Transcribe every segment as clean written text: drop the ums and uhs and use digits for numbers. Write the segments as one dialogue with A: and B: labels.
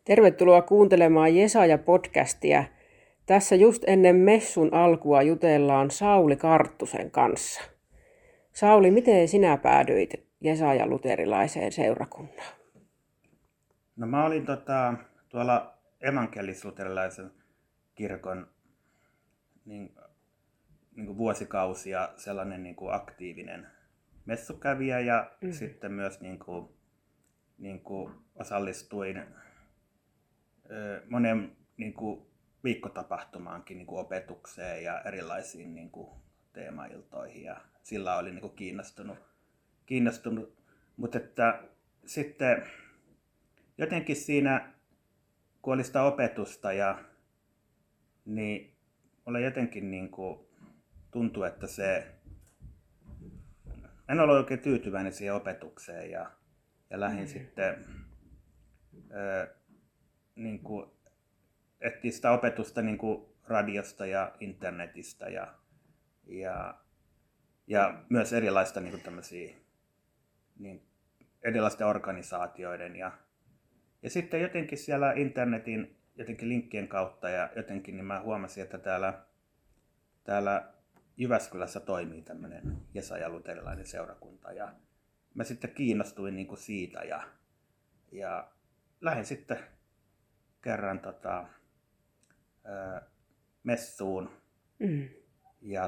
A: Tervetuloa kuuntelemaan Jesaja-podcastia. Tässä just ennen messun alkua jutellaan Sauli Karttusen kanssa. Sauli, miten sinä päädyit Jesaja-luterilaiseen seurakuntaan?
B: No mä olin tuolla evankelis-luterilaisen kirkon niin kuin vuosikausia sellainen niin kuin aktiivinen messukävijä ja sitten myös niin kuin osallistuin monen niin kuin viikkotapahtumaankin niin kuin opetukseen ja erilaisiin niin kuin teemailtoihin ja sillä oli niin kuin kiinnostunut. Mutta että sitten jotenkin siinä, kun oli sitä opetusta niin mulle jotenkin niin kuin tuntui, että en ole oikein tyytyväinen siihen opetukseen ja lähdin sitten niin kuin etsiä sitä opetusta niin kuin radiosta ja internetistä ja myös erilaista niin kuin tämmöisiä niin erilaisten organisaatioiden ja sitten jotenkin siellä internetin jotenkin linkkien kautta ja jotenkin niin mä huomasin, että täällä Jyväskylässä toimii tämmöinen Jesaja-luterilainen seurakunta ja mä sitten kiinnostuin niin kuin siitä ja lähdin sitten kerran messuun ja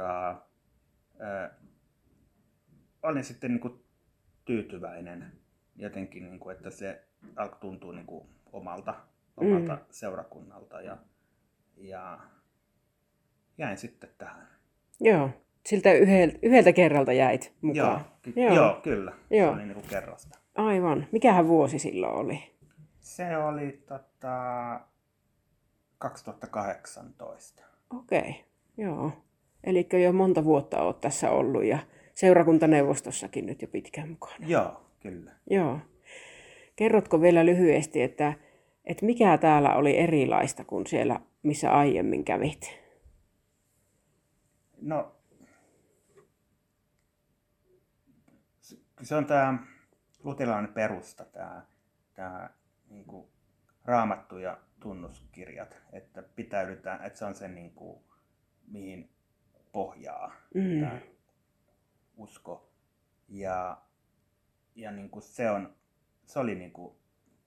B: olin sitten niin kuin tyytyväinen jotenkin, niin kuin, että se alkoi tuntua niin kuin omalta seurakunnalta ja jäin sitten tähän.
A: Joo, siltä yhdeltä kerralta jäit mukaan.
B: Joo, kyllä.
A: Joo.
B: Se oli niin kuin kerrasta.
A: Aivan. Mikähän vuosi silloin oli?
B: Se oli 2018.
A: Okei, joo. Eli jo monta vuotta olet tässä ollut ja seurakuntaneuvostossakin nyt jo pitkään mukana.
B: Joo, kyllä.
A: Joo. Kerrotko vielä lyhyesti, että mikä täällä oli erilaista kuin siellä, missä aiemmin kävit?
B: No, se on tämä luterilainen perusta, tämä niin kuin raamattu ja tunnuskirjat, että pitäydytään, että se on se niin kuin, mihin pohjaa tämä usko. Ja niin kuin se oli niin kuin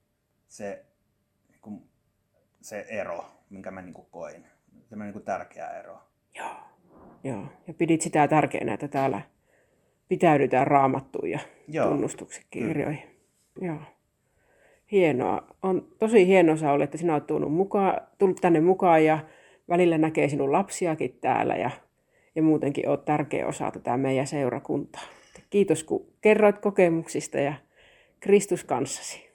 B: se ero, minkä mä niin kuin koin. Se on niin kuin tärkeä ero.
A: Joo. Ja pidit sitä tärkeänä, että täällä pitäydytään raamattuun ja tunnustuskirjoihin. Joo. Hienoa. On tosi hienoa, Sauli, että sinä olet tullut tänne mukaan ja välillä näkee sinun lapsiakin täällä ja muutenkin olet tärkeä osa tätä meidän seurakuntaa. Kiitos, kun kerroit kokemuksista ja Kristus kanssasi.